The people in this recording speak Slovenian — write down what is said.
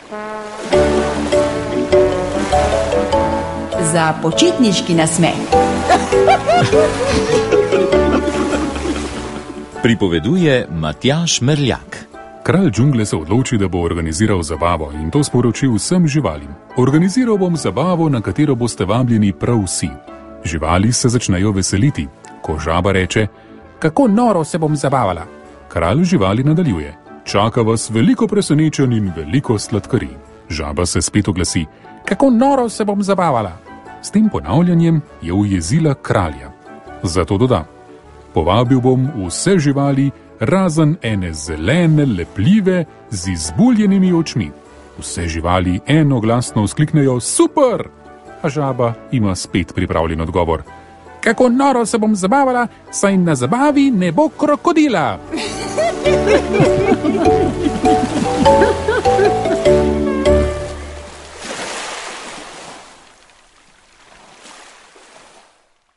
Za počitniški nasmeh. Pripoveduje Matjaž Merljak. Kralj džungle se odloči, da bo organiziral zabavo in to sporočil vsem živalim. Organiziral bom zabavo, na katero boste vabljeni prav vsi. Živali se začnejo veseliti, ko žaba reče: kako noro se bom zabavala. Kralj živali nadaljuje: čaka vas veliko presenečenj in veliko sladkarij. Žaba se spet oglasi: kako noro se bom zabavala. S tem ponavljanjem je ujezila kralja. Zato doda: povabil bom vse živali, razen ene zelene, lepljive, z izbuljenimi očmi. Vse živali enoglasno vzkliknejo: super! A žaba ima spet pripravljen odgovor: kako noro se bom zabavala, saj na zabavi ne bo krokodila.